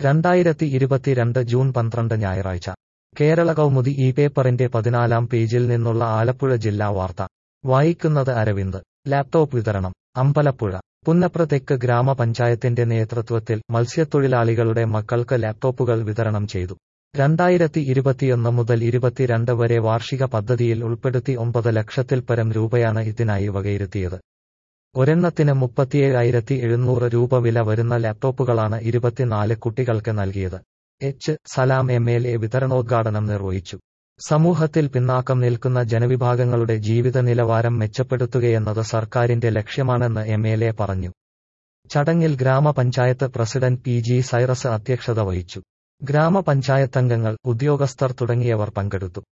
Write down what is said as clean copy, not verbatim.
2022 June 12 ഞായറാഴ്ച കേരള കൗമുദി ഈ പേപ്പറിന്റെ 14-ാം പേജിൽ നിന്നുള്ള ആലപ്പുഴ ജില്ലാ വാർത്ത വായിക്കുന്നത് അരവിന്ദ്. ലാപ്ടോപ്പ് വിതരണം. അമ്പലപ്പുഴ. പുന്നപ്ര തെക്ക് ഗ്രാമപഞ്ചായത്തിന്റെ നേതൃത്വത്തിൽ മത്സ്യത്തൊഴിലാളികളുടെ മക്കൾക്ക് ലാപ്ടോപ്പുകൾ വിതരണം ചെയ്തു. 2021 മുതൽ 22 വരെ വാർഷിക പദ്ധതിയിൽ ഉൾപ്പെടുത്തി 9 ലക്ഷത്തിൽ പരം രൂപയാണ് ഇതിനായി വകയിരുത്തിയത്. ഒരെണ്ണത്തിന് 37,700 രൂപ വില വരുന്ന ലാപ്ടോപ്പുകളാണ് 24 കുട്ടികൾക്ക് നൽകിയത്. എച്ച്. സലാം എംഎൽഎ വിതരണോദ്ഘാടനം നിർവഹിച്ചു. സമൂഹത്തിൽ പിന്നാക്കം നിൽക്കുന്ന ജനവിഭാഗങ്ങളുടെ ജീവിത നിലവാരം മെച്ചപ്പെടുത്തുകയെന്നത് സർക്കാരിന്റെ ലക്ഷ്യമാണെന്ന് എംഎൽഎ പറഞ്ഞു. ചടങ്ങിൽ ഗ്രാമപഞ്ചായത്ത് പ്രസിഡന്റ് പി. ജി. സൈറസ് അധ്യക്ഷത വഹിച്ചു. ഗ്രാമപഞ്ചായത്തംഗങ്ങൾ, ഉദ്യോഗസ്ഥർ തുടങ്ങിയവർ പങ്കെടുത്തു.